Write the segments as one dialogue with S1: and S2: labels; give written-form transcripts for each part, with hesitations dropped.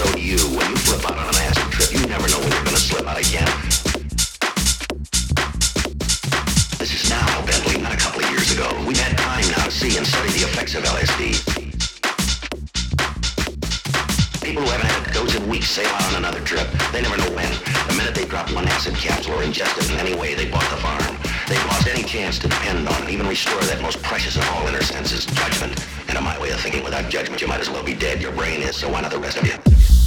S1: so do you. When you flip out on an acid trip, you never know when you're gonna slip out again. This is now, Bentley, not a couple of years ago. We've had time now to see and study the effects of LSD. People who haven't had a dozen weeks sail out on another trip. They never know when. The minute they drop one acid capsule or ingest it in any way, they bought the farm. They've lost any chance to depend on and even restore that most precious of all inner senses, judgment. And in my way of thinking, without judgment, you might as well be dead. Your brain is, so why not the rest of you?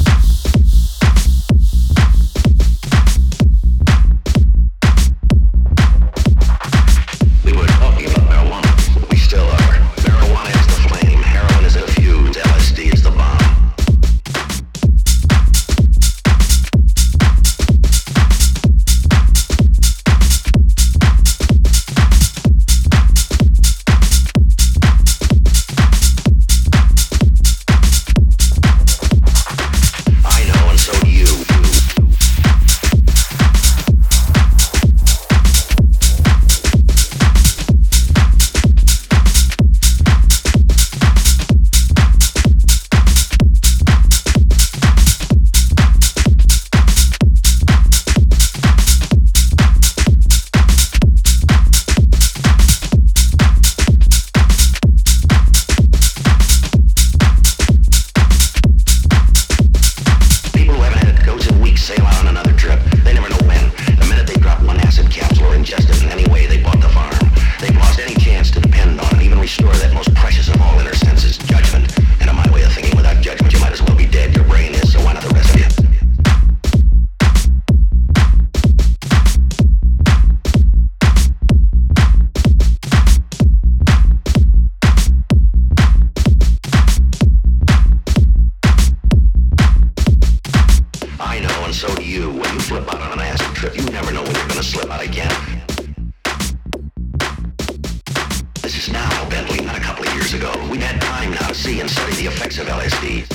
S1: We were talking about marijuana. We still are. Marijuana is the flame. Heroin is in a fuse. LSD is the bomb. So do you. When you flip out on an acid trip, you never know when you're gonna slip out again. This is now, Bentley, not a couple of years ago. We've had time now to see and study the effects of LSD.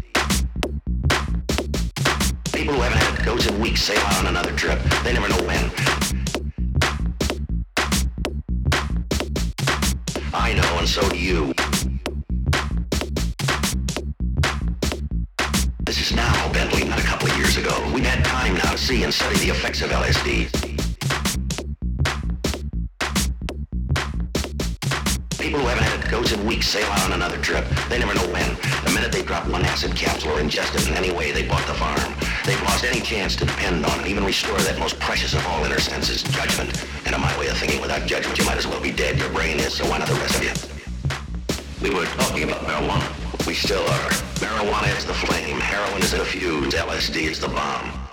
S1: People who haven't had a dozen weeks sail out on another trip. They never know when. I know, and so do you. This is now, Bentley, not a couple of years ago. We've had time now to see and study the effects of LSD. People who haven't had a dozen weeks sail out on another trip. They never know when. The minute they drop one acid capsule or ingest it in any way, they bought the farm. They've lost any chance to depend on and even restore that most precious of all inner senses, judgment. And in my way of thinking, without judgment, you might as well be dead. Your brain is, so why not the rest of you? We were talking about marijuana. We still are. Marijuana is the flame. Heroin is in a fuse. LSD is the bomb.